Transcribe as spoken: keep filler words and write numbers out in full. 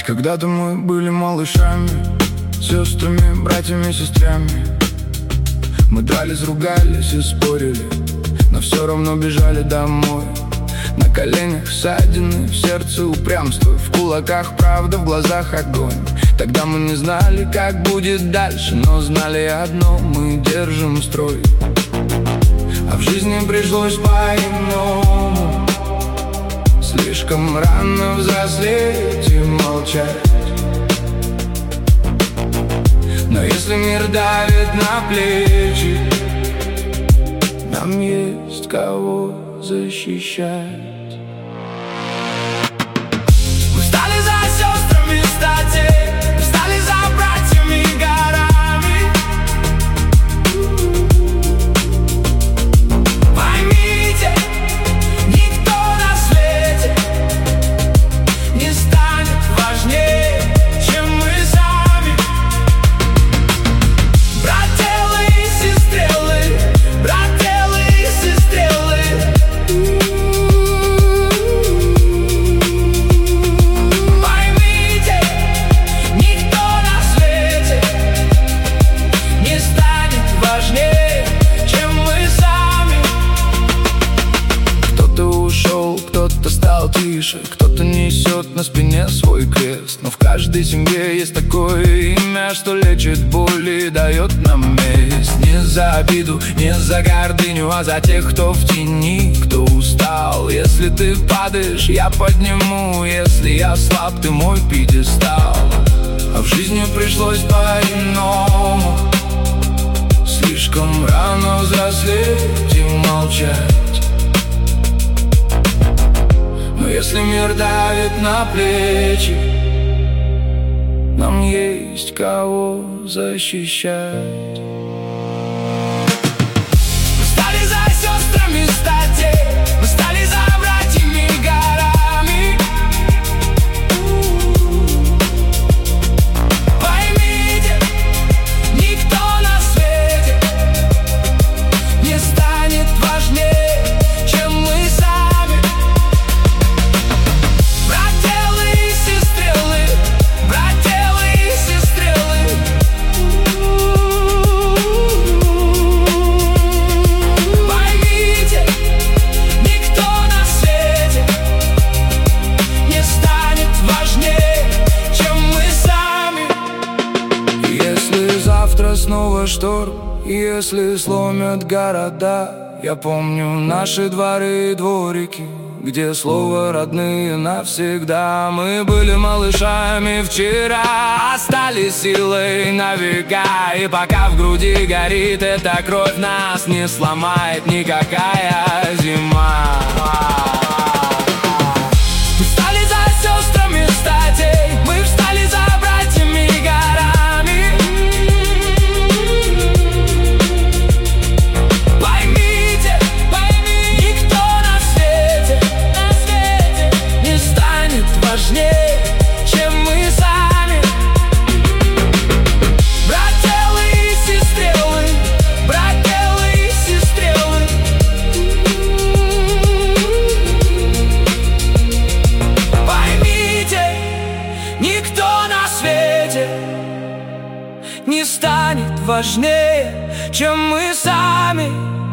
Когда-то мы были малышами, сестрами, братьями, сестрами. Мы дрались, ругались и спорили, но все равно бежали домой. На коленях ссадины, в сердце упрямство, в кулаках правда, в глазах огонь. Тогда мы не знали, как будет дальше, но знали одно: мы держим строй. А в жизни пришлось по-иному, слишком рано взрослеть и молчать. Но если мир давит на плечи, нам есть кого защищать. Мы стали за сестрами статей, мы стали за братьями горами. Поймите, никто на свете не станет важнее, чем мы сами. Брателлы и сестрелы, брателлы и сестрелы. Поймите, никто на свете не станет важнее, чем мы сами. Кто-то ушел, кто-то стал тише, кто-то несет на спине свой крест. Но в каждой семье есть такое имя, что лечит боль и дает нам месть. Не за обиду, не за гордыню, а за тех, кто в тени, кто устал. Если ты падаешь, я подниму, если я слаб, ты мой пьедестал. А в жизни пришлось по-иному, слишком рано взрослеть и молчать. Но если мир давит на плечи, нам есть кого защищать. Мы стали за сестрами статей, мы стали за братьями горами. Поймите, никто на свете не станет важнее, чем мы сами. Брателлы и сестрелы, брателлы и сестрелы. Поймите, никто на свете не станет важнее, чем мы сами. Если завтра снова шторм, если сломят города, я помню наши дворы и дворики, где слово родные навсегда. Мы были малышами вчера, остались силой на века. И пока в груди горит эта кровь, нас не сломает никакая зима. Мы встали за сестрами статей, мы встали за братьями горами. Поймите, никто на свете не станет важнее, чем мы сами. Брателлы и сестрелы, брателлы и сестрелы. Поймите, никто на свете не станет важнее, чем мы сами.